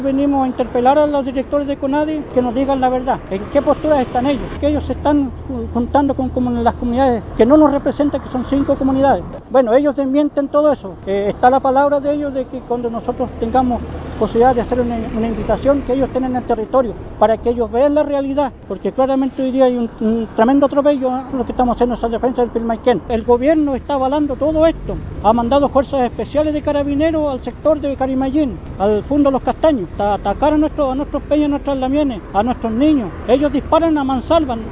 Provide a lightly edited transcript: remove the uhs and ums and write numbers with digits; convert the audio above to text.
Venimos a interpelar a los directores de CONADI que nos digan la verdad, en qué posturas están ellos, que ellos se están juntando con las comunidades que no nos representan, que son 5 comunidades. Bueno, ellos desmienten todo eso. Está la palabra de ellos de que cuando nosotros tengamos posibilidad de hacer una invitación, que ellos estén en el territorio, para que ellos vean la realidad, porque claramente hoy día hay un tremendo atropello, lo que estamos haciendo es la defensa del Pilmaiquén. El gobierno está avalando todo esto, ha mandado fuerzas especiales de carabineros al sector de Carimayín, al Fundo Los Castaños, a atacar a nuestros peñas, a nuestras lamienes, a nuestros niños. Ellos disparan a mansalva.